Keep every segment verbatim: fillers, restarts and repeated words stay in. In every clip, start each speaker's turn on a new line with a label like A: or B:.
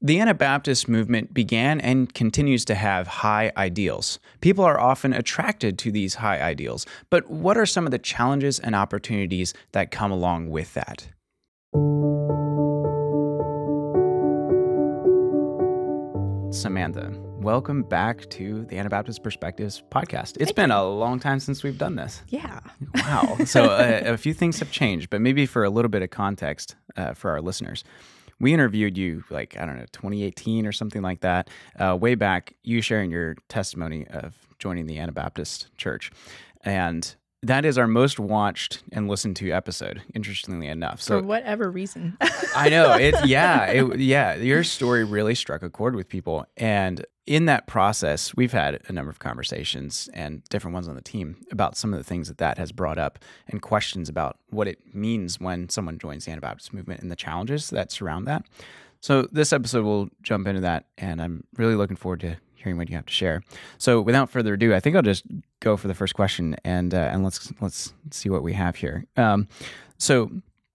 A: The Anabaptist movement began and continues to have high ideals. People are often attracted to these high ideals, but what are some of the challenges and opportunities that come along with that? Samantha, welcome back to the Anabaptist Perspectives podcast. It's
B: Thank
A: been
B: you.
A: a long time since we've done this.
B: Yeah.
A: Wow. So uh, a few things have changed, but maybe for a little bit of context uh, for our listeners. We interviewed you like, I don't know, twenty eighteen or something like that, uh, way back, you sharing your testimony of joining the Anabaptist Church. And that is our most watched and listened to episode, interestingly enough. So
B: For whatever reason.
A: I know it. Yeah. It, yeah. Your story really struck a chord with people. And in that process, we've had a number of conversations and different ones on the team about some of the things that that has brought up and questions about what it means when someone joins the Anabaptist movement and the challenges that surround that. So this episode will jump into that, and I'm really looking forward to hearing what you have to share. So without further ado, I think I'll just go for the first question, and uh, and let's let's see what we have here. Um, so.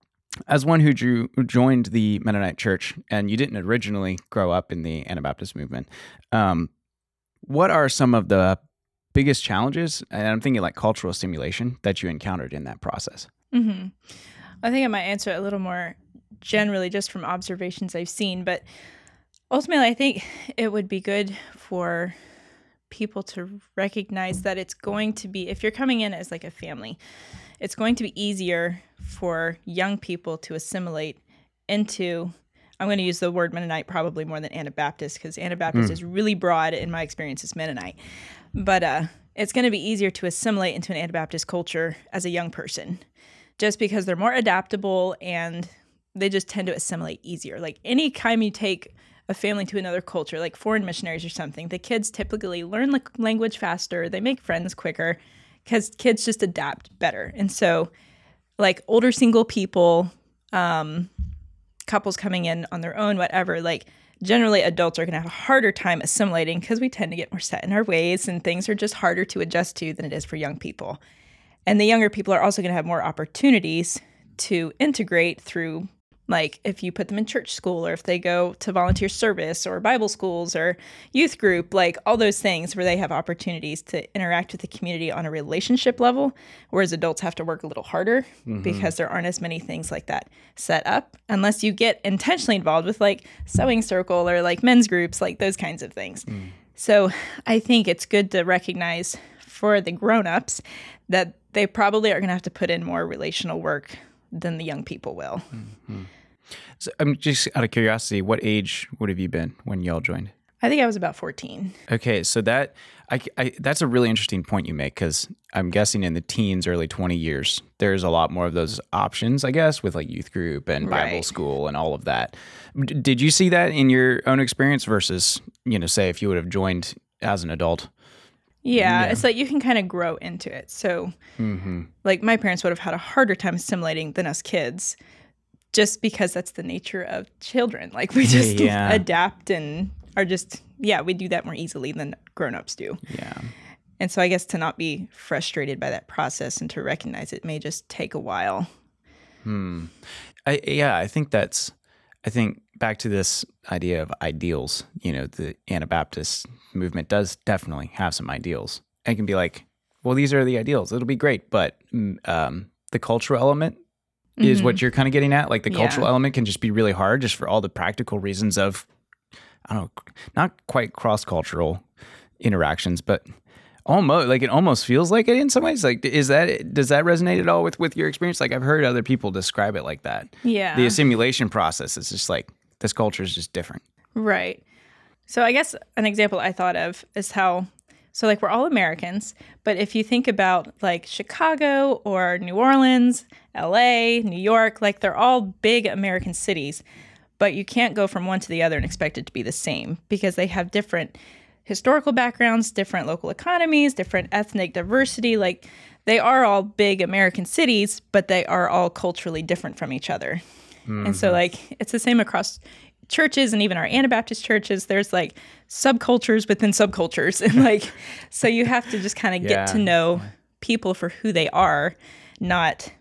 A: As one who drew, joined the Mennonite Church, and you didn't originally grow up in the Anabaptist movement, um, what are some of the biggest challenges, and I'm thinking like cultural assimilation, that you encountered in that process?
B: Mm-hmm. I think I might answer it a little more generally just from observations I've seen, but ultimately I think it would be good for people to recognize that it's going to be, if you're coming in as like a family, it's going to be easier for young people to assimilate into, I'm going to use the word Mennonite probably more than Anabaptist, because Anabaptist mm. is really broad in my experience as Mennonite. But uh, it's going to be easier to assimilate into an Anabaptist culture as a young person, just because they're more adaptable and they just tend to assimilate easier. Like any time you take a family to another culture, like foreign missionaries or something, the kids typically learn the language faster, they make friends quicker, because kids just adapt better. And so like older single people, um, couples coming in on their own, whatever, like generally adults are going to have a harder time assimilating because we tend to get more set in our ways and things are just harder to adjust to than it is for young people. And the younger people are also going to have more opportunities to integrate through, like if you put them in church school or if they go to volunteer service or Bible schools or youth group, like all those things where they have opportunities to interact with the community on a relationship level, whereas adults have to work a little harder mm-hmm. because there aren't as many things like that set up unless you get intentionally involved with like sewing circle or like men's groups, like those kinds of things. Mm. So I think it's good to recognize for the grown-ups that they probably are going to have to put in more relational work than the young people will. Mm-hmm.
A: So I'm just out of curiosity, what age would have you been when y'all joined?
B: I think I was about fourteen.
A: Okay, so that I, I, that's a really interesting point you make, because I'm guessing in the teens, early twenty years, there's a lot more of those options, I guess, with like youth group and Bible
B: right.
A: school and all of that. D- did you see that in your own experience versus, you know, say if you would have joined as an adult?
B: Yeah,
A: yeah.
B: It's like you can kind of grow into it. So mm-hmm. like my parents would have had a harder time assimilating than us kids, just because that's the nature of children. Like we just yeah. adapt and are just, yeah, we do that more easily than grown-ups do.
A: Yeah.
B: And so I guess to not be frustrated by that process and to recognize it may just take a while.
A: Hmm. I, yeah, I think that's, I think back to this idea of ideals, you know, the Anabaptist movement does definitely have some ideals. It can be like, well, these are the ideals. It'll be great. But um, the cultural element mm-hmm. is what you're kind of getting at. Like the
B: yeah.
A: cultural element can just be really hard just for all the practical reasons of, I don't know, not quite cross-cultural interactions, but almost, like it almost feels like it in some ways. Like, is that, does that resonate at all with, with your experience? Like I've heard other people describe it like that.
B: Yeah.
A: The assimilation process is just like, this culture is just different.
B: Right. So I guess an example I thought of is how, so like we're all Americans, but if you think about like Chicago or New Orleans, L A, New York, like they're all big American cities, but you can't go from one to the other and expect it to be the same because they have different historical backgrounds, different local economies, different ethnic diversity. Like they are all big American cities, but they are all culturally different from each other. Mm-hmm. And so like it's the same across churches and even our Anabaptist churches. There's like subcultures within subcultures. And like, so you have to just kind of
A: yeah.
B: get to know people for who they are, not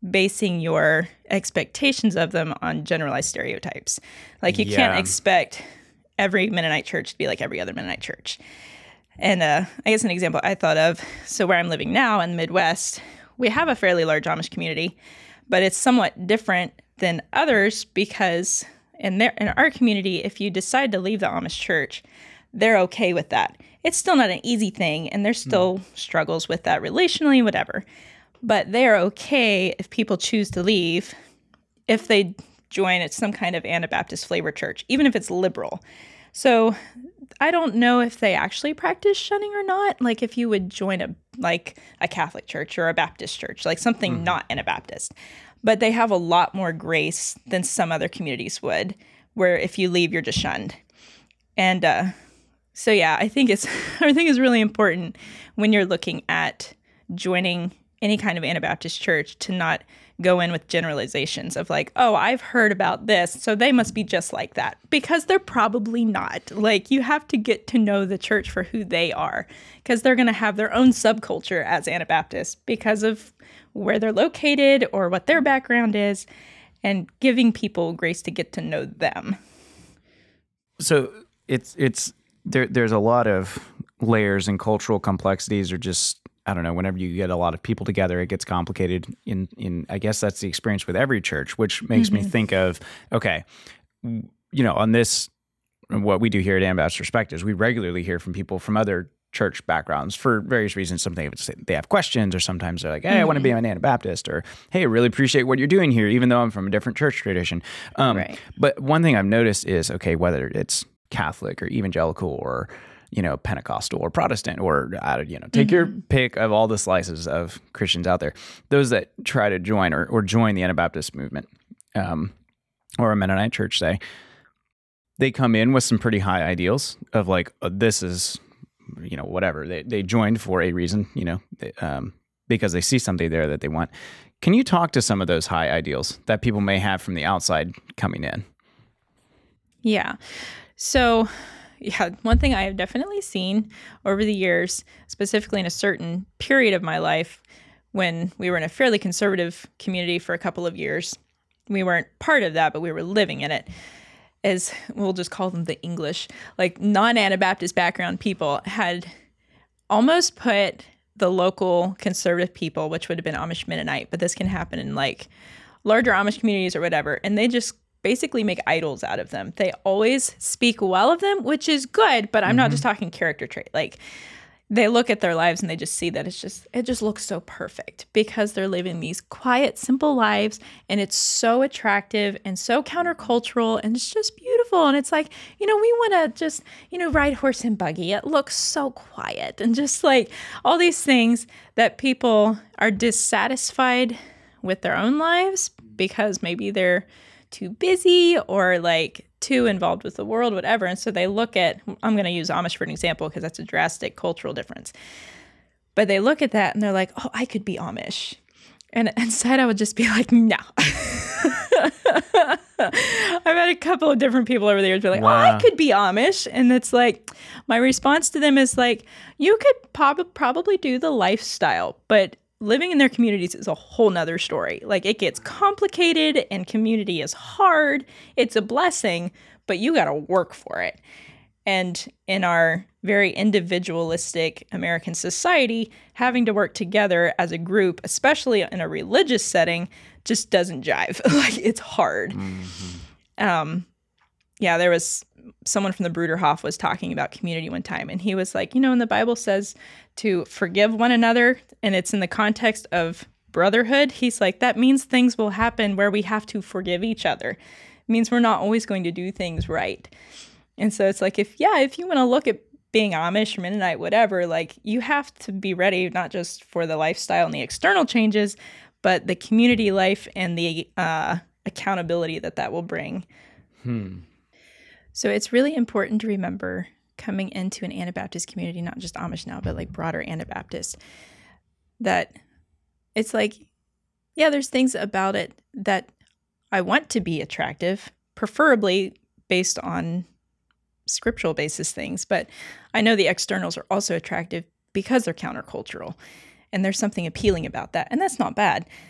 B: basing your expectations of them on generalized stereotypes. Like you
A: Yeah.
B: can't expect every Mennonite church to be like every other Mennonite church. And uh, I guess an example I thought of, so where I'm living now in the Midwest, we have a fairly large Amish community, but it's somewhat different than others because in their in our community, if you decide to leave the Amish church, they're okay with that. It's still not an easy thing, and there's still mm. struggles with that relationally, whatever. But they are okay if people choose to leave, if they join at some kind of Anabaptist flavor church, even if it's liberal. So I don't know if they actually practice shunning or not. Like if you would join a like a Catholic church or a Baptist church, like something mm-hmm. not Anabaptist. But they have a lot more grace than some other communities would, where if you leave, you're just shunned. And uh, so, yeah, I think it's I think it's really important when you're looking at joining any kind of Anabaptist church to not go in with generalizations of like, oh, I've heard about this, so they must be just like that, because they're probably not. Like, you have to get to know the church for who they are, because they're going to have their own subculture as Anabaptists because of where they're located or what their background is, and giving people grace to get to know them.
A: So it's it's there. There's a lot of layers and cultural complexities, or just I don't know. Whenever you get a lot of people together, it gets complicated. In in I guess that's the experience with every church, which makes mm-hmm. me think of okay, you know, on this what we do here at Anabaptist Perspectives, we regularly hear from people from other church backgrounds for various reasons. Sometimes they have questions, or sometimes they're like, hey, mm-hmm. I want to be an Anabaptist, or hey, I really appreciate what you're doing here, even though I'm from a different church tradition. Um, right. But one thing I've noticed is, okay, whether it's Catholic or evangelical or, you know, Pentecostal or Protestant, or, uh, you know, take mm-hmm. your pick of all the slices of Christians out there, those that try to join or, or join the Anabaptist movement um, or a Mennonite church, say, they come in with some pretty high ideals of like, oh, this is, you know, whatever. They they joined for a reason, you know, they, um, because they see something there that they want. Can you talk to some of those high ideals that people may have from the outside coming in?
B: Yeah. So, yeah, one thing I have definitely seen over the years, specifically in a certain period of my life, when we were in a fairly conservative community for a couple of years, we weren't part of that, but we were living in it, is we'll just call them the English, like non-Anabaptist background people had almost put the local conservative people, which would have been Amish Mennonite, but this can happen in like larger Amish communities or whatever, and they just basically make idols out of them. They always speak well of them, which is good, but I'm mm-hmm. not just talking character trait. Like they look at their lives and they just see that it's just, it just looks so perfect because they're living these quiet, simple lives, and it's so attractive and so countercultural, and it's just beautiful. And it's like, you know, we want to just, you know, ride horse and buggy. It looks so quiet, and just like all these things that people are dissatisfied with their own lives because maybe they're too busy or like too involved with the world, whatever. And so they look at, I'm going to use Amish for an example because that's a drastic cultural difference. But they look at that and they're like, oh, I could be Amish. And inside I would just be like, no. I've had a couple of different people over the years be like, wow. oh, I could be Amish. And it's like, my response to them is like, you could prob- probably do the lifestyle, but living in their communities is a whole nother story. Like it gets complicated and community is hard. It's a blessing, but you got to work for it. And in our very individualistic American society, having to work together as a group, especially in a religious setting, just doesn't jive. Like it's hard. Mm-hmm. Um, yeah, there was someone from the Bruderhof was talking about community one time, and he was like, you know, when the Bible says to forgive one another, and it's in the context of brotherhood, he's like, that means things will happen where we have to forgive each other. It means we're not always going to do things right. And so it's like, if, yeah, if you want to look at being Amish or Mennonite, whatever, like you have to be ready, not just for the lifestyle and the external changes, but the community life and the uh, accountability that that will bring. Hmm. So it's really important to remember coming into an Anabaptist community, not just Amish now, but like broader Anabaptist, that it's like, yeah, there's things about it that I want to be attractive, preferably based on scriptural basis things. But I know the externals are also attractive because they're countercultural, and there's something appealing about that. And that's not bad.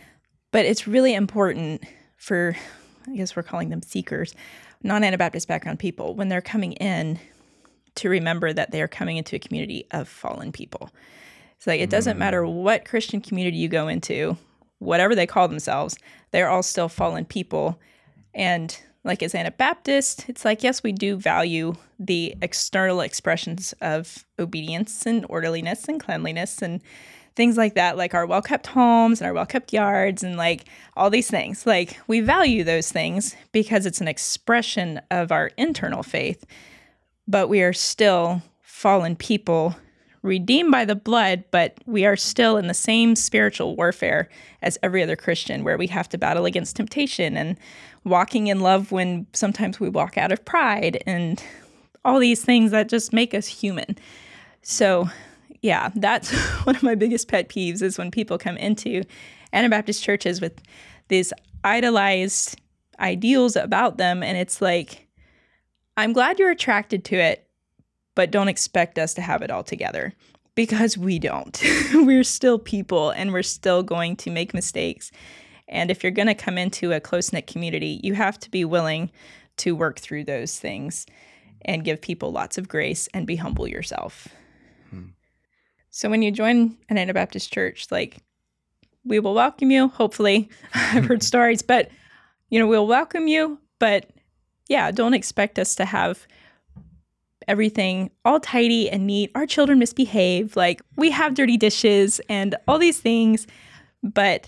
B: But it's really important for, I guess we're calling them seekers, non-Anabaptist background people, when they're coming in, to remember that they are coming into a community of fallen people. It's like, it doesn't matter what Christian community you go into, whatever they call themselves, they're all still fallen people. And like as Anabaptist, it's like, yes, we do value the external expressions of obedience and orderliness and cleanliness and things like that, like our well-kept homes and our well-kept yards and like all these things. Like, we value those things because it's an expression of our internal faith, but we are still fallen people redeemed by the blood, but we are still in the same spiritual warfare as every other Christian, where we have to battle against temptation and walking in love when sometimes we walk out of pride and all these things that just make us human. So yeah, that's one of my biggest pet peeves, is when people come into Anabaptist churches with these idolized ideals about them. And it's like, I'm glad you're attracted to it, but don't expect us to have it all together, because we don't. We're still people, and we're still going to make mistakes. And if you're going to come into a close-knit community, you have to be willing to work through those things and give people lots of grace and be humble yourself. Hmm. So when you join an Anabaptist church, like, we will welcome you, hopefully. I've heard stories, but, you know, we'll welcome you, but yeah, don't expect us to have everything all tidy and neat. Our children misbehave. Like, we have dirty dishes and all these things. But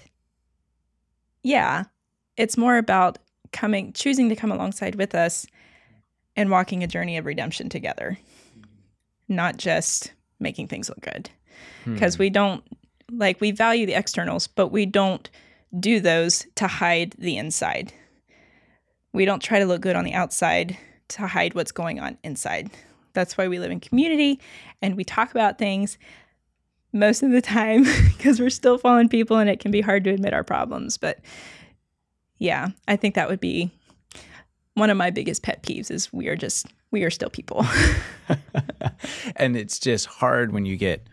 B: yeah, it's more about coming, choosing to come alongside with us and walking a journey of redemption together, not just making things look good. Because hmm. we don't, like, we value the externals, but we don't do those to hide the inside. We don't try to look good on the outside to hide what's going on inside. That's why we live in community and we talk about things most of the time, because we're still fallen people and it can be hard to admit our problems. But yeah, I think that would be one of my biggest pet peeves, is we are just, we are still people.
A: And it's just hard when you get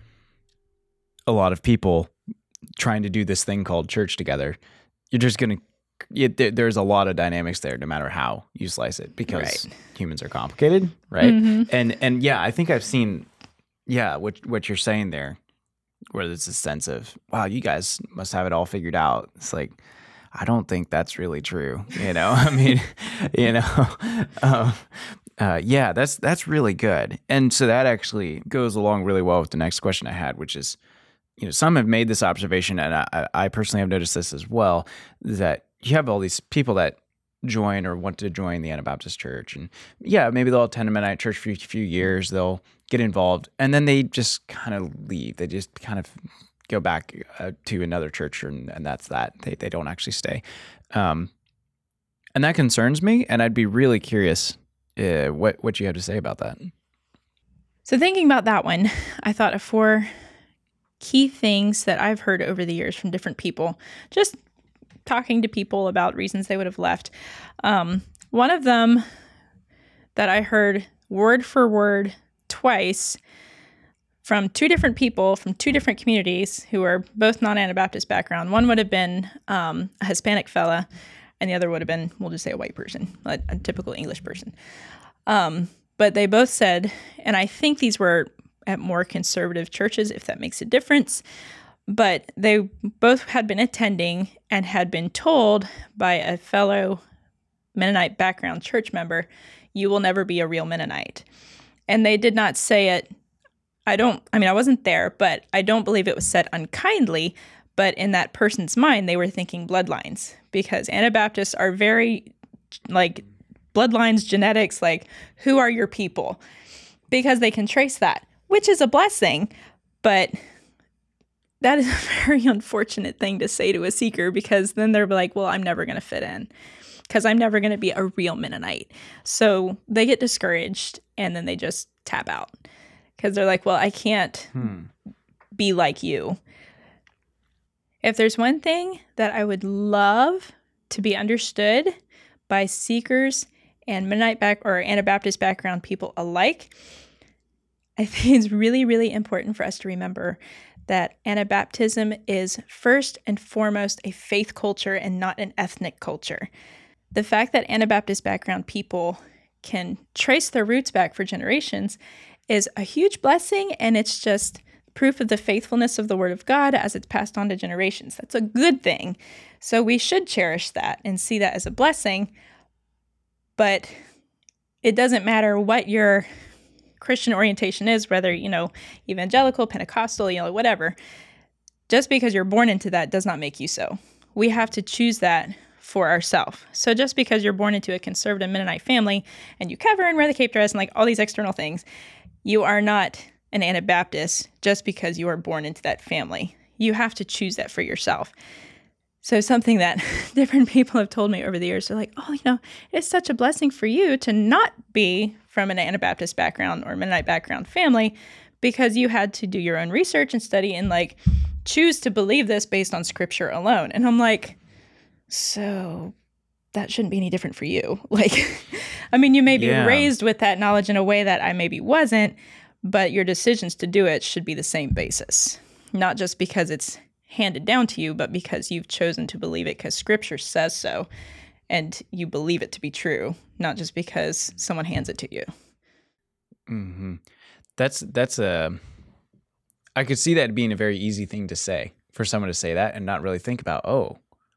A: a lot of people trying to do this thing called church together. You're just going to, It, there, there's a lot of dynamics there, no matter how you slice it, because right. humans are complicated, right? Mm-hmm. And and yeah, I think I've seen, yeah, what what you're saying there, where there's a sense of, wow, you guys must have it all figured out. It's like, I don't think that's really true, you know. I mean, you know, um, uh, yeah, that's that's really good. And so that actually goes along really well with the next question I had, which is, you know, some have made this observation, and I, I personally have noticed this as well, that you have all these people that join or want to join the Anabaptist church. And yeah, maybe they'll attend a Mennonite church for a few years, they'll get involved, and then they just kind of leave. They just kind of go back uh, to another church, and, and that's that. They they don't actually stay. Um, and that concerns me, and I'd be really curious uh, what, what you have to say about that.
B: So thinking about that one, I thought of four key things that I've heard over the years from different people, just talking to people about reasons they would have left. Um, one of them that I heard word for word twice from two different people from two different communities who are both non-Anabaptist background. One would have been um, a Hispanic fella, and the other would have been, we'll just say, a white person, a, a typical English person. Um, but they both said, and I think these were at more conservative churches, if that makes a difference, but they both had been attending and had been told by a fellow Mennonite background church member, you will never be a real Mennonite. And they did not say it, I don't, I mean, I wasn't there, but I don't believe it was said unkindly, but in that person's mind, they were thinking bloodlines, because Anabaptists are very, like, bloodlines, genetics, like, who are your people? Because they can trace that, which is a blessing, but that is a very unfortunate thing to say to a seeker, because then they're like, well, I'm never going to fit in because I'm never going to be a real Mennonite. So they get discouraged and then they just tap out because they're like, well, I can't hmm. be like you. If there's one thing that I would love to be understood by seekers and Mennonite back or Anabaptist background people alike, I think it's really, really important for us to remember that Anabaptism is first and foremost a faith culture and not an ethnic culture. The fact that Anabaptist background people can trace their roots back for generations is a huge blessing, and it's just proof of the faithfulness of the Word of God as it's passed on to generations. That's a good thing. So we should cherish that and see that as a blessing, but it doesn't matter what your Christian orientation is, whether, you know, evangelical, Pentecostal, you know, whatever. Just because you're born into that does not make you so. We have to choose that for ourselves. So just because you're born into a conservative Mennonite family and you cover and wear the cape dress and like all these external things, you are not an Anabaptist just because you are born into that family. You have to choose that for yourself. So something that different people have told me over the years, they're like, oh, you know, it's such a blessing for you to not be from an Anabaptist background or Mennonite background family because you had to do your own research and study and like choose to believe this based on scripture alone. And I'm like, so that shouldn't be any different for you. Like, I mean, you may be
A: Yeah.
B: raised with that knowledge in a way that I maybe wasn't, but your decisions to do it should be the same basis, not just because it's handed down to you, but because you've chosen to believe it because scripture says so and you believe it to be true, not just because someone hands it to you.
A: Mm-hmm. That's that's a. I could see that being a very easy thing to say for someone to say that and not really think about. Oh,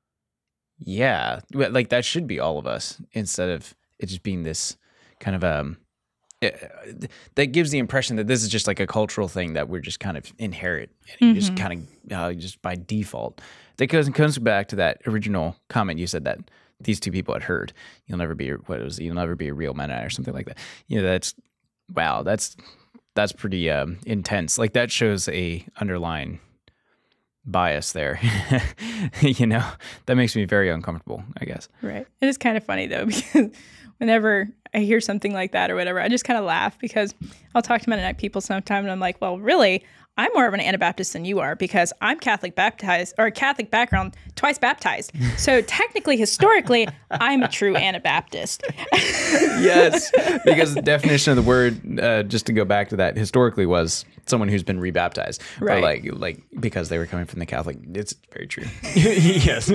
A: yeah, Well, like that should be all of us instead of it just being this kind of um. it- that gives the impression that this is just like a cultural thing that we're just kind of inherit and you just kind of uh, just by default. That goes comes back to that original comment you said that these two people had heard. You'll never be what was it? You'll never be a real Mennonite or something like that. You know, that's wow. That's that's pretty um, intense. Like that shows a underlying bias there. You know, that makes me very uncomfortable, I guess.
B: Right. It is kind of funny though, because whenever I hear something like that or whatever, I just kind of laugh because I'll talk to Mennonite people sometime and I'm like, well, really, I'm more of an Anabaptist than you are because I'm Catholic baptized or Catholic background, twice baptized. So technically, historically, I'm a true Anabaptist.
A: Yes, because the definition of the word, uh, just to go back to that, historically was someone who's been rebaptized.
B: Right.
A: But like, like because they were coming from the Catholic, it's very true. Yes.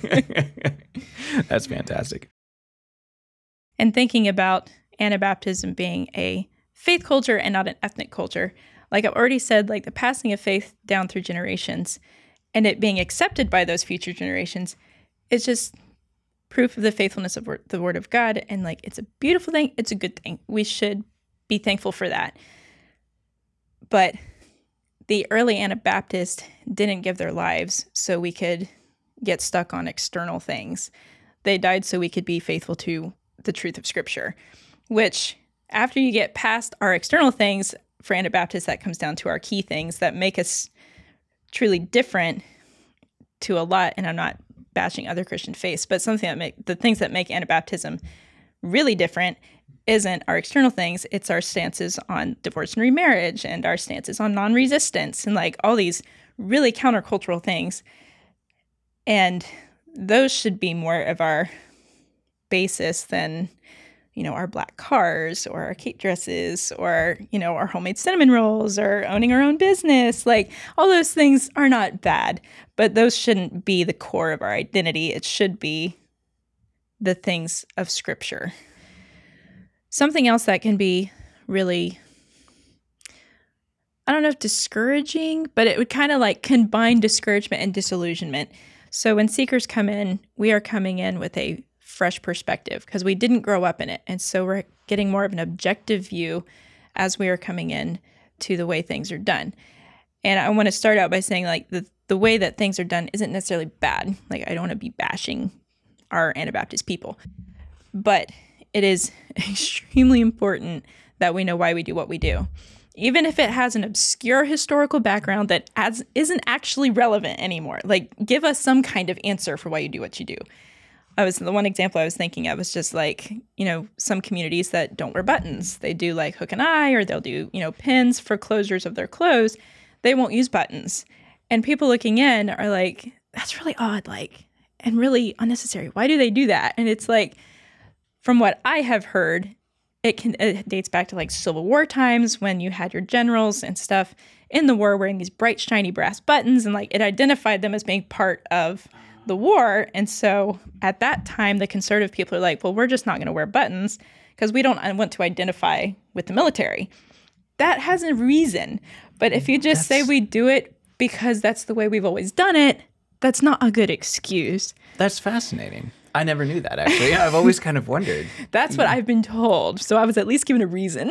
A: That's fantastic.
B: And thinking about Anabaptism being a faith culture and not an ethnic culture, like I've already said, like the passing of faith down through generations and it being accepted by those future generations is just proof of the faithfulness of wor- the Word of God. And like, it's a beautiful thing. It's a good thing. We should be thankful for that. But the early Anabaptists didn't give their lives so we could get stuck on external things. They died so we could be faithful to the truth of Scripture, which after you get past our external things, for Anabaptists, that comes down to our key things that make us truly different to a lot. And I'm not bashing other Christian faiths, but something that make the things that make Anabaptism really different isn't our external things. It's our stances on divorce and remarriage and our stances on non-resistance and like all these really countercultural things. And those should be more of our basis than, you know, our black cars or our cape dresses or, you know, our homemade cinnamon rolls or owning our own business. Like all those things are not bad, but those shouldn't be the core of our identity. It should be the things of Scripture. Something else that can be really, I don't know if discouraging, but it would kind of like combine discouragement and disillusionment. So when seekers come in, we are coming in with a fresh perspective because we didn't grow up in it. And so we're getting more of an objective view as we are coming in to the way things are done. And I want to start out by saying like the, the way that things are done isn't necessarily bad. Like I don't want to be bashing our Anabaptist people, but it is extremely important that we know why we do what we do. Even if it has an obscure historical background that as, isn't actually relevant anymore. Like give us some kind of answer for why you do what you do. I was the one example I was thinking of was just like, you know, some communities that don't wear buttons. They do like hook and eye, or they'll do, you know, pins for closures of their clothes. They won't use buttons. And people looking in are like, that's really odd, like, and really unnecessary. Why do they do that? And it's like, from what I have heard, it can it dates back to like Civil War times when you had your generals and stuff in the war wearing these bright, shiny brass buttons, and like it identified them as being part of the war. And so at that time, the conservative people are like, well, we're just not going to wear buttons because we don't want to identify with the military. That has a reason. But if you just that's, say we do it because that's the way we've always done it, that's not a good excuse.
A: That's fascinating. I never knew that, actually. Yeah, I've always kind of wondered.
B: That's what I've been told. So I was at least given a reason.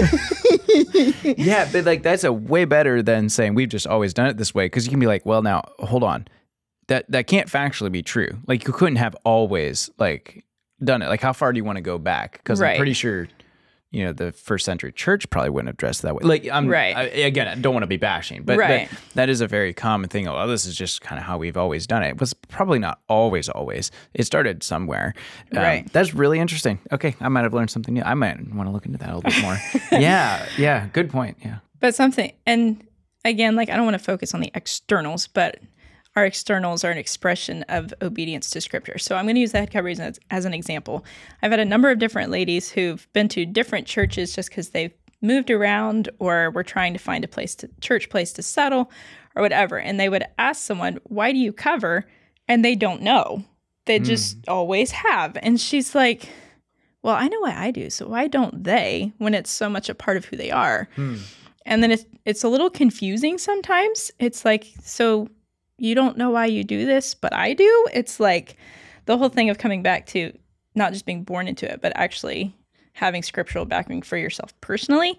A: Yeah, but like that's a way better than saying we've just always done it this way. Because you can be like, well, now, hold on. That that can't factually be true. Like you couldn't have always like done it. Like how far do you want to go back? Because
B: right.
A: I'm pretty sure, you know, the first century church probably wouldn't have dressed that way. Like I'm
B: right.
A: I, again, I don't want to be bashing, but,
B: right.
A: but that is a very common thing. Oh, this is just kind of how we've always done it. It was probably not always, always. It started somewhere. Um,
B: right.
A: That's really interesting. Okay, I might have learned something new. I might want to look into that a little bit more. yeah, yeah, good point. Yeah,
B: but something, and again, like I don't want to focus on the externals, but our externals are an expression of obedience to Scripture. So I'm going to use the head coverings as, as an example. I've had a number of different ladies who've been to different churches just because they've moved around or were trying to find a place to church place to settle or whatever. And they would ask someone, why do you cover? And they don't know. They just mm. always have. And she's like, well, I know why I do. So why don't they when it's so much a part of who they are? Mm. And then it's, it's a little confusing sometimes. It's like, so you don't know why you do this, but I do. It's like the whole thing of coming back to not just being born into it, but actually having scriptural backing for yourself personally.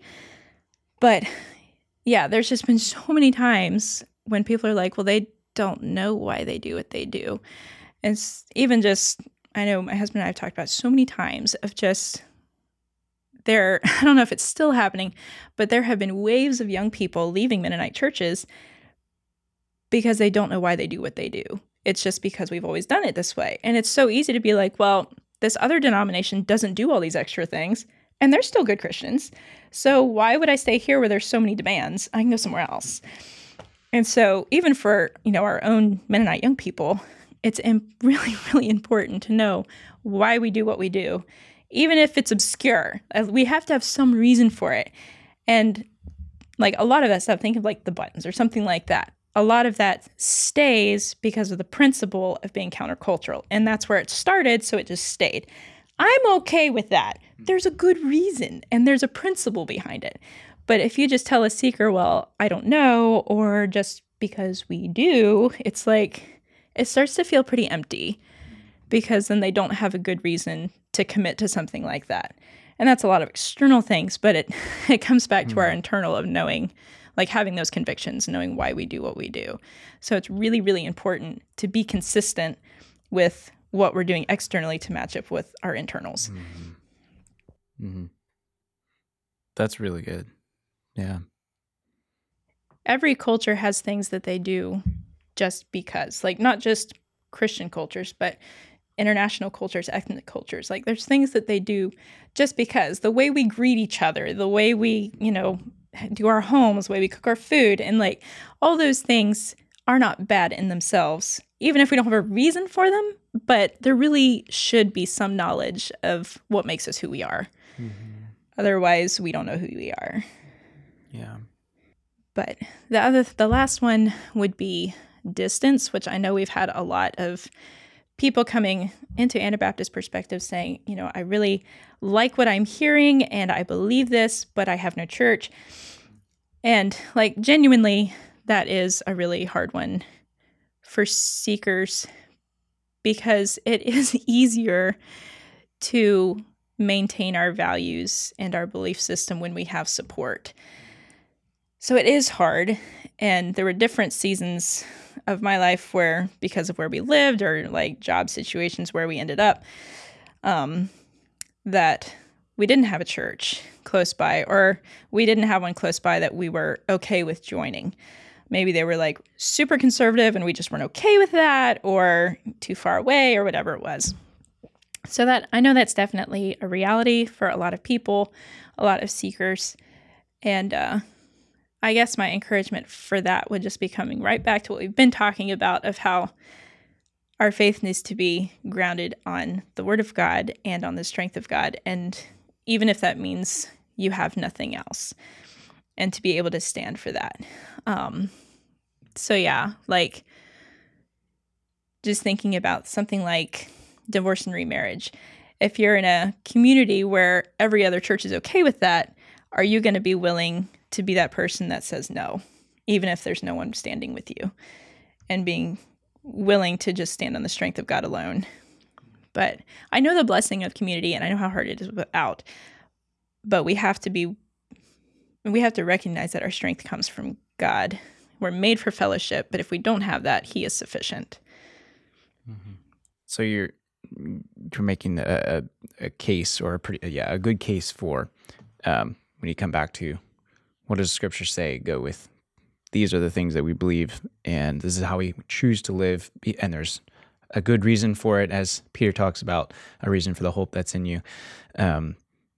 B: But yeah, there's just been so many times when people are like, well, they don't know why they do what they do. And it's even just, I know my husband and I have talked about so many times of just there, I don't know if it's still happening, but there have been waves of young people leaving Mennonite churches because they don't know why they do what they do. It's just because we've always done it this way. And it's so easy to be like, well, this other denomination doesn't do all these extra things, and they're still good Christians. So why would I stay here where there's so many demands? I can go somewhere else. And so even for, you know, our own Mennonite young people, it's im- really, really important to know why we do what we do, even if it's obscure. We have to have some reason for it. And like a lot of that stuff, think of like the buttons or something like that. A lot of that stays because of the principle of being countercultural. And that's where it started, so it just stayed. I'm okay with that. There's a good reason, and there's a principle behind it. But if you just tell a seeker, well, I don't know, or just because we do, it's like, it starts to feel pretty empty because then they don't have a good reason to commit to something like that. And that's a lot of external things, but it, it comes back mm. to our internal of knowing, like having those convictions, knowing why we do what we do. So it's really, really important to be consistent with what we're doing externally to match up with our internals.
A: Mm-hmm. Mm-hmm. That's really good. Yeah.
B: Every culture has things that they do just because, like not just Christian cultures, but international cultures, ethnic cultures. Like there's things that they do just because. The way we greet each other, the way we, you know, do our homes, the way we cook our food, and like all those things are not bad in themselves, even if we don't have a reason for them, but there really should be some knowledge of what makes us who we are. Mm-hmm. Otherwise, we don't know who we are.
A: Yeah.
B: But the other, the last one would be distance, which I know we've had a lot of people coming into Anabaptist perspective saying, you know, I really like what I'm hearing and I believe this, but I have no church. And like genuinely, that is a really hard one for seekers because it is easier to maintain our values and our belief system when we have support. So it is hard. And there were different seasons of my life where, because of where we lived or like job situations where we ended up, um, that we didn't have a church close by, or we didn't have one close by that we were okay with joining. Maybe they were like super conservative and we just weren't okay with that, or too far away, or whatever it was. So that I know that's definitely a reality for a lot of people, a lot of seekers. And uh, I guess my encouragement for that would just be coming right back to what we've been talking about of how our faith needs to be grounded on the Word of God and on the strength of God. And even if that means you have nothing else, and to be able to stand for that. Um, so yeah, like just thinking about something like divorce and remarriage. If you're in a community where every other church is okay with that, are you going to be willing to be that person that says no, even if there's no one standing with you, and being willing to just stand on the strength of God alone? But I know the blessing of community, and I know how hard it is without, but we have to be, we have to recognize that our strength comes from God. We're made for fellowship, but if we don't have that, He is sufficient.
A: Mm-hmm. So you're you're making a, a, a case, or a pretty yeah a good case for um, when you come back to what does Scripture say? Go with these are the things that we believe, and this is how we choose to live. And there's a good reason for it, as Peter talks about, a reason for the hope that's in you. Um,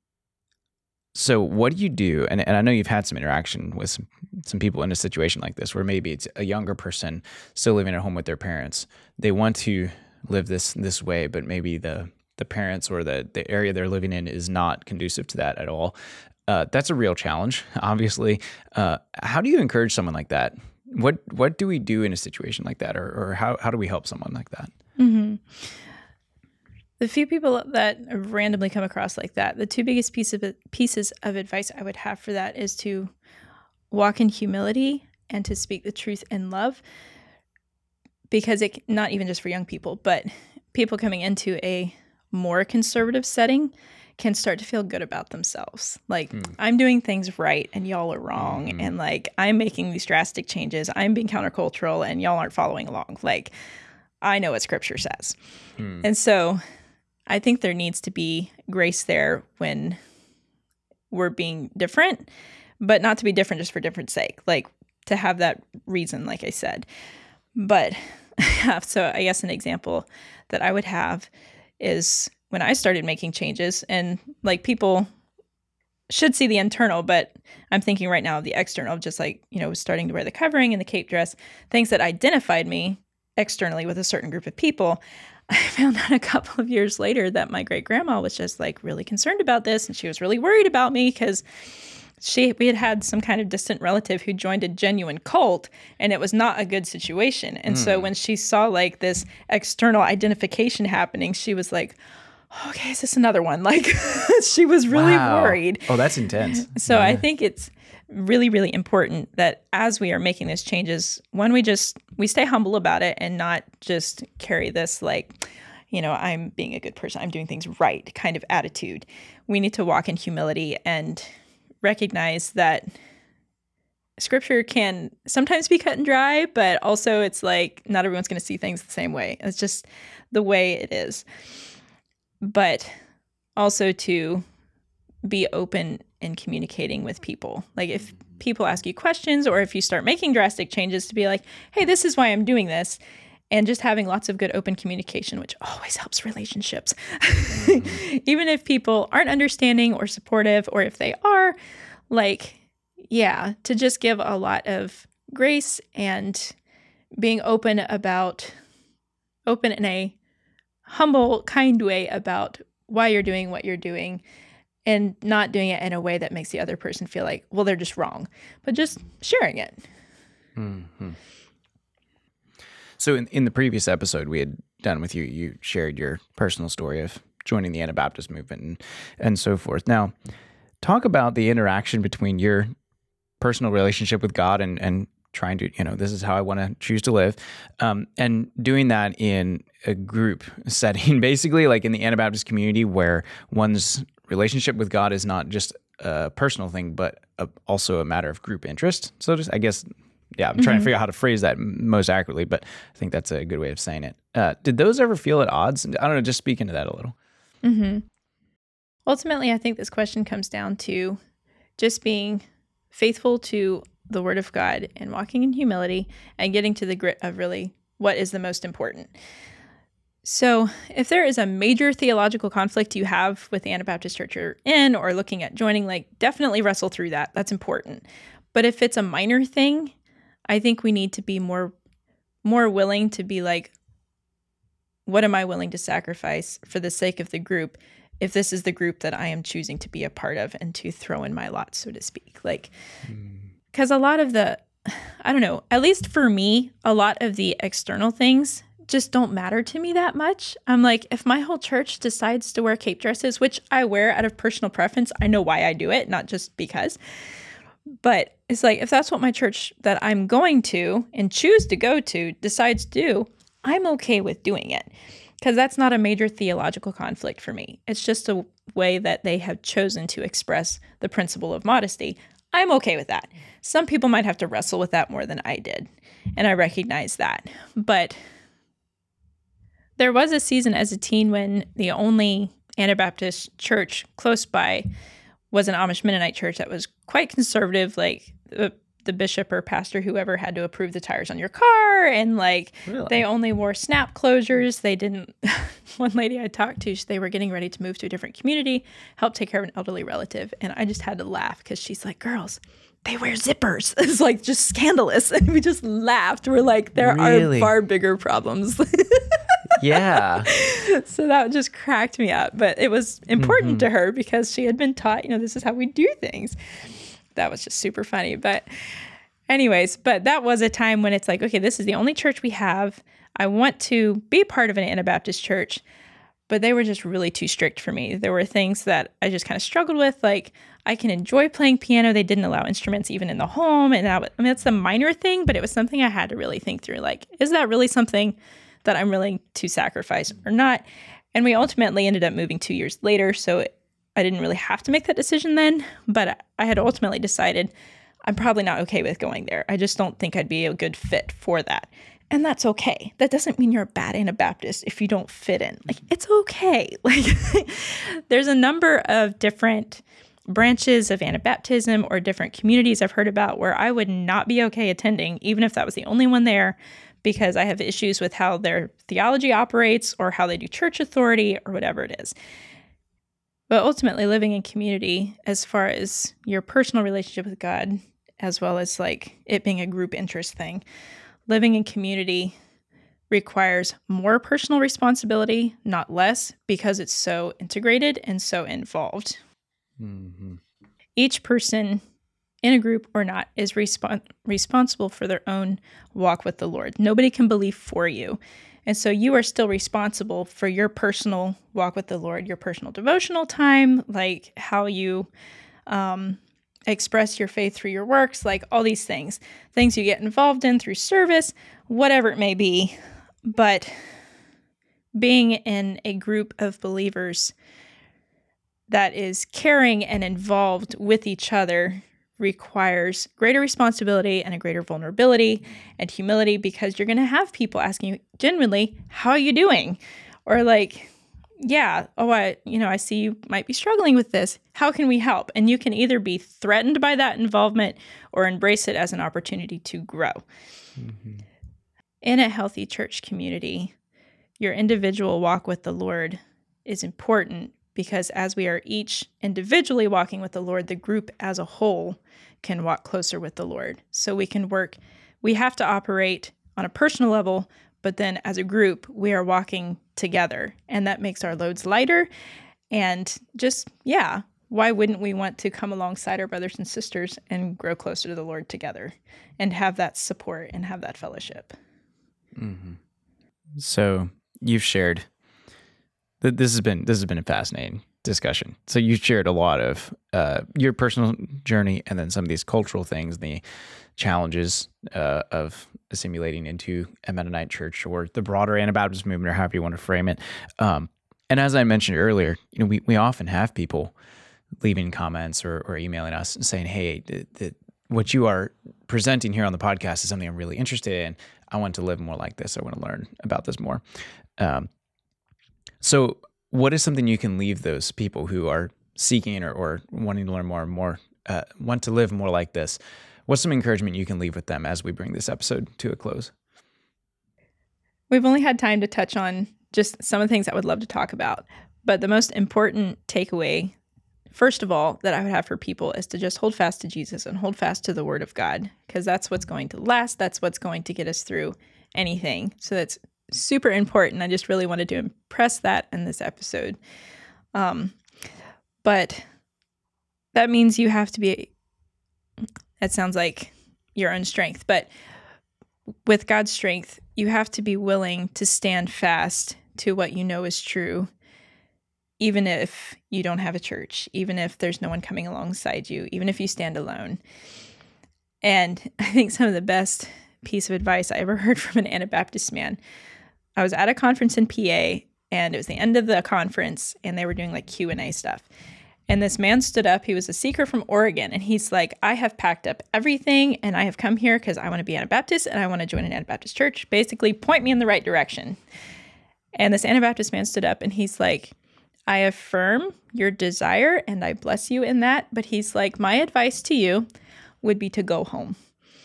A: so what do you do? And, and I know you've had some interaction with some, some people in a situation like this, where maybe it's a younger person still living at home with their parents. They want to live this this way, but maybe the the parents or the, the area they're living in is not conducive to that at all. Uh, that's a real challenge, obviously. Uh, how do you encourage someone like that? What what do we do in a situation like that, or or how how do we help someone like that?
B: Mm-hmm. The few people that I've randomly come across like that, the two biggest piece of it, pieces of advice I would have for that is to walk in humility and to speak the truth in love. Because it, not even just for young people, but people coming into a more conservative setting can start to feel good about themselves. Like, mm. I'm doing things right and y'all are wrong. Mm-hmm. And like, I'm making these drastic changes. I'm being countercultural and y'all aren't following along. Like, I know what Scripture says. Mm. And so I think there needs to be grace there when we're being different, but not to be different just for different sake, like to have that reason, like I said. But so I guess an example that I would have is when I started making changes, and like people should see the internal, but I'm thinking right now of the external, just like, you know, starting to wear the covering and the cape dress, things that identified me externally with a certain group of people. I found out a couple of years later that my great grandma was just like really concerned about this, and she was really worried about me because she we had had some kind of distant relative who joined a genuine cult, and it was not a good situation. And mm. so when she saw like this external identification happening, she was like, okay, is this another one? Like she was really wow. worried.
A: Oh, that's intense.
B: So
A: yeah.
B: I think it's really, really important that as we are making these changes, when we just, we stay humble about it and not just carry this like, you know, I'm being a good person, I'm doing things right kind of attitude. We need to walk in humility and recognize that Scripture can sometimes be cut and dry, but also it's like not everyone's going to see things the same way. It's just the way it is. But also to be open in communicating with people. Like if people ask you questions, or if you start making drastic changes, to be like, hey, this is why I'm doing this. And just having lots of good open communication, which always helps relationships. Mm-hmm. Even if people aren't understanding or supportive, or if they are, like, yeah, to just give a lot of grace and being open about, open in a humble, kind way about why you're doing what you're doing, and not doing it in a way that makes the other person feel like, well, they're just wrong, but just sharing it.
A: Mm-hmm. So in, in the previous episode we had done with you, you shared your personal story of joining the Anabaptist movement and, and so forth. Now, talk about the interaction between your personal relationship with God and, and trying to, you know, this is how I want to choose to live, um, and doing that in a group setting, basically like in the Anabaptist community, where one's relationship with God is not just a personal thing, but a, also a matter of group interest. So just, I guess, yeah, I'm trying mm-hmm. to figure out how to phrase that most accurately, but I think that's a good way of saying it. Uh, did those ever feel at odds? I don't know, just speak into that a little.
B: Mm-hmm. Ultimately, I think this question comes down to just being faithful to the Word of God and walking in humility and getting to the grit of really what is the most important. So if there is a major theological conflict you have with the Anabaptist church you're in, or looking at joining, like definitely wrestle through that. That's important. But if it's a minor thing, I think we need to be more, more willing to be like, what am I willing to sacrifice for the sake of the group? if this is the group that I am choosing to be a part of and to throw in my lot, so to speak. Like, because mm. a lot of the, I don't know, at least for me, a lot of the external things just don't matter to me that much. I'm like, if my whole church decides to wear cape dresses, which I wear out of personal preference, I know why I do it, not just because. But it's like, if that's what my church that I'm going to and choose to go to decides to do, I'm okay with doing it. Because that's not a major theological conflict for me. It's just a way that they have chosen to express the principle of modesty. I'm okay with that. Some people might have to wrestle with that more than I did, and I recognize that. But there was a season as a teen when the only Anabaptist church close by was an Amish Mennonite church that was quite conservative, like the, the bishop or pastor, whoever, had to approve the tires on your car, and like really? They only wore snap closures. They didn't. One lady I talked to, they were getting ready to move to a different community, help take care of an elderly relative, and I just had to laugh because she's like, "Girls, they wear zippers." It's like just scandalous, and we just laughed. We're like, there really? are far bigger problems.
A: Yeah.
B: So that just cracked me up. But it was important mm-hmm. to her because she had been taught, you know, this is how we do things. That was just super funny. But anyways, but that was a time when it's like, okay, this is the only church we have. I want to be part of an Anabaptist church, but they were just really too strict for me. There were things that I just kind of struggled with. Like, I can enjoy playing piano. They didn't allow instruments even in the home. And that, I mean, that's a minor thing, but it was something I had to really think through. Like, is that really something that I'm willing to sacrifice or not? And we ultimately ended up moving two years later, so it, I didn't really have to make that decision then, but I had ultimately decided I'm probably not okay with going there. I just don't think I'd be a good fit for that. And that's okay. That doesn't mean you're a bad Anabaptist if you don't fit in. Like, it's okay. Like, there's a number of different branches of Anabaptism or different communities I've heard about where I would not be okay attending, even if that was the only one there, because I have issues with how their theology operates or how they do church authority or whatever it is. But ultimately, living in community, as far as your personal relationship with God, as well as like it being a group interest thing, living in community requires more personal responsibility, not less, because it's so integrated and so involved. Mm-hmm. Each person in a group or not, is respon- responsible for their own walk with the Lord. Nobody can believe for you. And so you are still responsible for your personal walk with the Lord, your personal devotional time, like how you um, express your faith through your works, like all these things, things you get involved in through service, whatever it may be. But being in a group of believers that is caring and involved with each other requires greater responsibility and a greater vulnerability and humility, because you're going to have people asking you genuinely, how are you doing? Or like, yeah, oh, I, you know, I see you might be struggling with this. How can we help? And you can either be threatened by that involvement or embrace it as an opportunity to grow. Mm-hmm. In a healthy church community, your individual walk with the Lord is important, because as we are each individually walking with the Lord, the group as a whole can walk closer with the Lord. So we can work, we have to operate on a personal level, but then as a group, we are walking together, and that makes our loads lighter. And just, yeah, why wouldn't we want to come alongside our brothers and sisters and grow closer to the Lord together and have that support and have that fellowship?
A: Mm-hmm. So you've shared This has been this has been a fascinating discussion. So you shared a lot of uh, your personal journey, and then some of these cultural things, the challenges uh, of assimilating into a Mennonite church or the broader Anabaptist movement, or however you want to frame it. Um, and as I mentioned earlier, you know, we we often have people leaving comments or, or emailing us and saying, "Hey, the, the, what you are presenting here on the podcast is something I'm really interested in. I want to live more like this. I want to learn about this more." Um, So what is something you can leave those people who are seeking or, or wanting to learn more and more, uh, want to live more like this? What's some encouragement you can leave with them as we bring this episode to a close?
B: We've only had time to touch on just some of the things I would love to talk about. But the most important takeaway, first of all, that I would have for people is to just hold fast to Jesus and hold fast to the Word of God, because that's what's going to last. That's what's going to get us through anything. So that's super important. I just really wanted to impress that in this episode. Um, but that means you have to be, that sounds like your own strength, but with God's strength, you have to be willing to stand fast to what you know is true, even if you don't have a church, even if there's no one coming alongside you, even if you stand alone. And I think some of the best piece of advice I ever heard from an Anabaptist man, I was at a conference in P A, and it was the end of the conference, and they were doing like Q and A stuff. And this man stood up. He was a seeker from Oregon, and he's like, I have packed up everything, and I have come here because I want to be Anabaptist, and I want to join an Anabaptist church. Basically, point me in the right direction. And this Anabaptist man stood up, and he's like, I affirm your desire, and I bless you in that. But he's like, my advice to you would be to go home.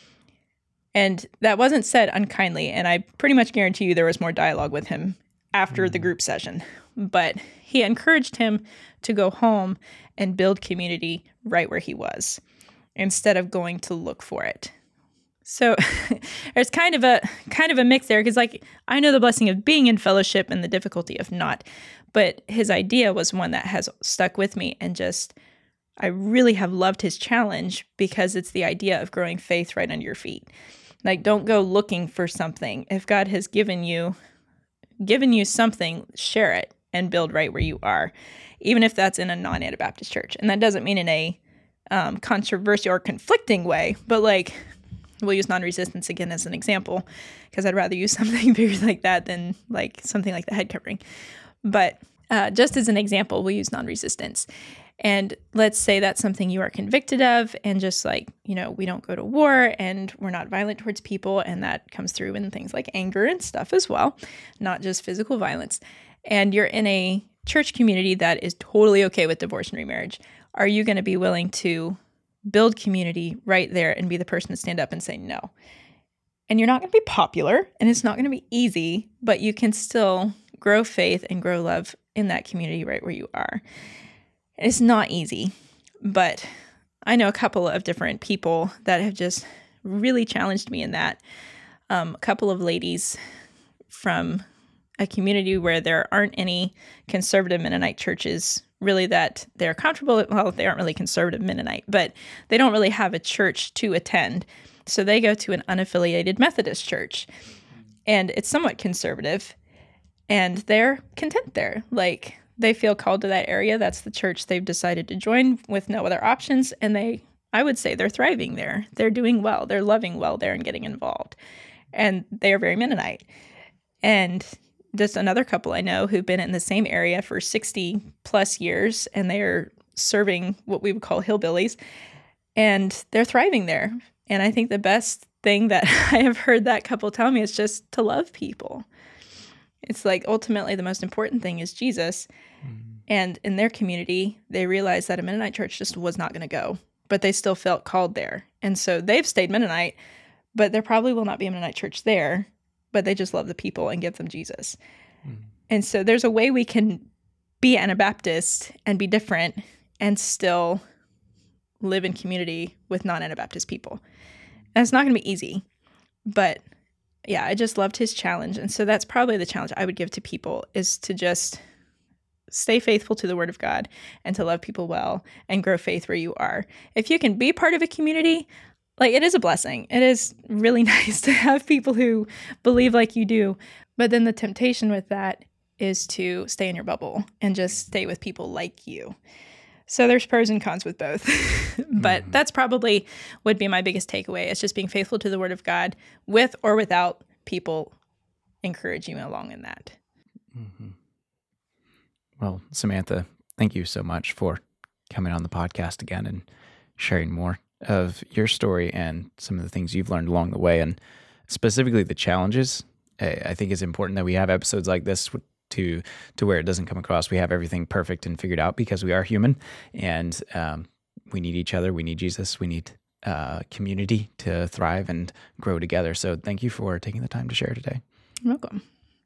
B: And that wasn't said unkindly, and I pretty much guarantee you there was more dialogue with him after mm-hmm. the group session. But he encouraged him to go home and build community right where he was, instead of going to look for it. So there's kind of a kind of a mix there, because like I know the blessing of being in fellowship and the difficulty of not, but his idea was one that has stuck with me, and just I really have loved his challenge, because it's the idea of growing faith right under your feet. Like, don't go looking for something. If God has given you given you something, share it and build right where you are, even if that's in a non-Anabaptist church. And that doesn't mean in a um, controversial or conflicting way, but like, we'll use non-resistance again as an example, because I'd rather use something bigger like that than like something like the head covering. But uh, just as an example, we'll use non-resistance. And let's say that's something you are convicted of, and just like, you know, we don't go to war and we're not violent towards people, and that comes through in things like anger and stuff as well, not just physical violence. And you're in a church community that is totally okay with divorce and remarriage. Are you going to be willing to build community right there and be the person to stand up and say no? And you're not going to be popular, and it's not going to be easy, but you can still grow faith and grow love in that community right where you are. It's not easy, but I know a couple of different people that have just really challenged me in that. Um, a couple of ladies from a community where there aren't any conservative Mennonite churches really that they're comfortable. Well, they aren't really conservative Mennonite, but they don't really have a church to attend. So they go to an unaffiliated Methodist church, and it's somewhat conservative, and they're content there. Like, they feel called to that area. That's the church they've decided to join with no other options. And they, I would say they're thriving there. They're doing well. They're loving well there and getting involved. And they are very Mennonite. And just another couple I know who've been in the same area for sixty plus years, and they're serving what we would call hillbillies, and they're thriving there. And I think the best thing that I have heard that couple tell me is just to love people. It's like ultimately the most important thing is Jesus. Mm-hmm. And in their community, they realized that a Mennonite church just was not going to go, but they still felt called there. And so they've stayed Mennonite, but there probably will not be a Mennonite church there, but they just love the people and give them Jesus. Mm-hmm. And so there's a way we can be Anabaptist and be different and still live in community with non-Anabaptist people. And it's not going to be easy, but yeah, I just loved his challenge. And so that's probably the challenge I would give to people, is to just stay faithful to the Word of God and to love people well and grow faith where you are. If you can be part of a community, like, it is a blessing. It is really nice to have people who believe like you do. But then the temptation with that is to stay in your bubble and just stay with people like you. So there's pros and cons with both. But mm-hmm. that's probably would be my biggest takeaway. It's just being faithful to the Word of God with or without people encouraging you along in that.
A: Mm-hmm. Well, Samantha, thank you so much for coming on the podcast again and sharing more of your story and some of the things you've learned along the way, and specifically the challenges. I think it's important that we have episodes like this to to where it doesn't come across we have everything perfect and figured out, because we are human, and um, we need each other. We need Jesus. We need uh, community to thrive and grow together. So thank you for taking the time to share today.
B: You're welcome.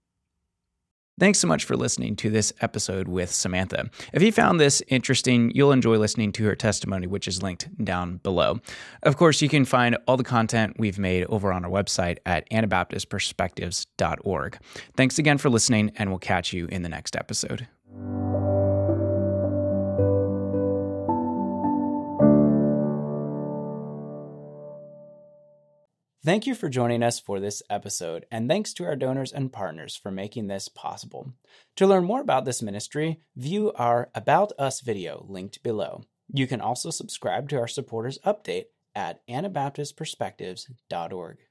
A: Thanks so much for listening to this episode with Samantha. If you found this interesting, you'll enjoy listening to her testimony, which is linked down below. Of course, you can find all the content we've made over on our website at anabaptist perspectives dot org. Thanks again for listening, and we'll catch you in the next episode. Thank you for joining us for this episode, and thanks to our donors and partners for making this possible. To learn more about this ministry, view our About Us video linked below. You can also subscribe to our supporters update at anabaptist perspectives dot org.